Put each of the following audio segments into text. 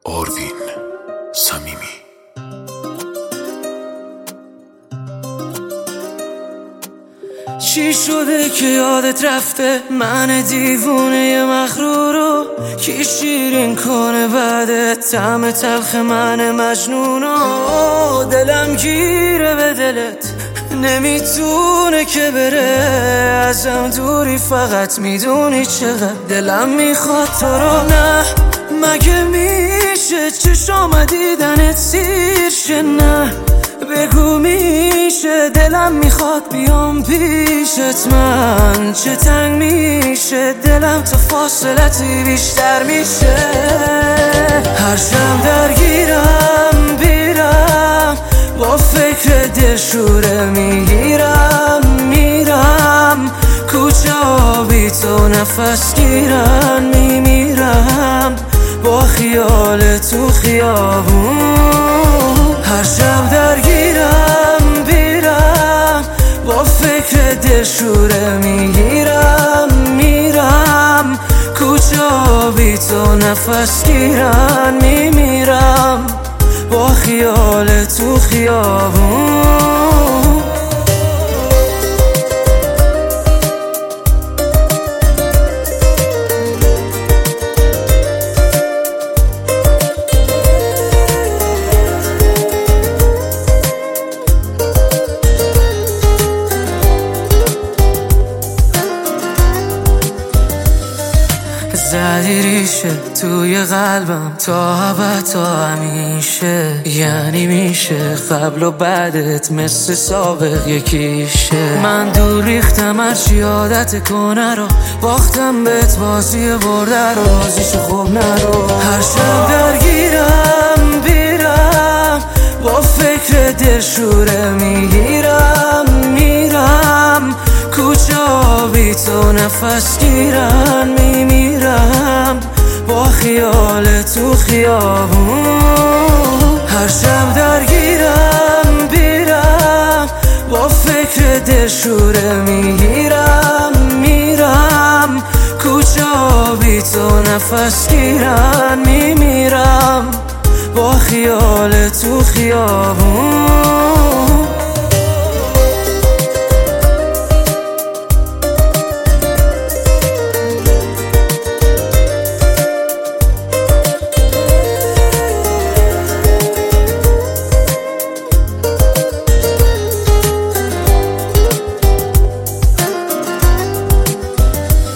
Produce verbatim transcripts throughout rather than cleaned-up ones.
آروین صمیمی. چی شده که یادت رفته من دیوونه مغرورو؟ کی شیرین کنه بعدت طعم تلخ من مجنونو؟ دلم گیره به دلت نمیتونه که بره ازم دوری، فقط میدونی چقدر دلم میخواد تو رو. نه مگه میشه چشام دیدنت سیر شه؟ نه بگو میشه دلم میخواد بیام پیشت، من چه تنگ میشه دلم تا فاصلتی بیشتر میشه. هر شب درگیرم بیرم با فکر دلشوره میگیرم میرم کوچه آبی تو نفس گیرن میمیرم با خیال تو خیابون. هر شب درگیرم بیرم با فکر دلشوره میگیرم میرم کوچه آبی تو نفس گیرن میمیرم با خیال تو خیابون. زدی ریشه توی قلبم تا ابد تا همیشه، یعنی میشه قبل و بعدت مثل سابق یکیشه. من دور ریختم هرچی عادت کنه رو، باختم بهت بازی برده رو، بازیشو خوب نرو. هر شب درگیرم بیرم با فکر دلشوره میگیرم میرم کوچه آبی تو نفس گیرن میمیرم با خیال تو خیابون. هر شب درگیرم بیرم با فکر دلشوره میگیرم میرم کوچه آبی تو نفس گیرن میمیرم با خیال تو خیابون.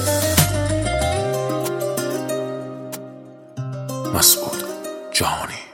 مسعود جهانی.